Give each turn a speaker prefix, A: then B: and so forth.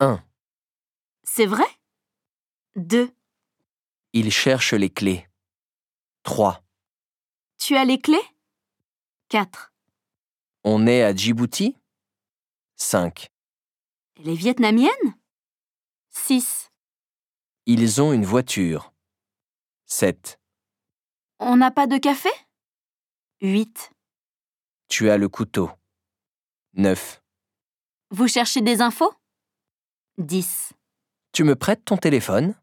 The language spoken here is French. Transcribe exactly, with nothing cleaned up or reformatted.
A: un.
B: C'est vrai? deux.
A: Il cherche les clés. trois.
B: Tu as les clés? quatre.
A: On est à Djibouti? cinq.
B: Elle est vietnamienne? six.
A: Ils ont une voiture. sept.
B: On n'a pas de café? huit.
A: Tu as le couteau. neuf.
B: Vous cherchez des infos? dix.
A: Tu me prêtes ton téléphone?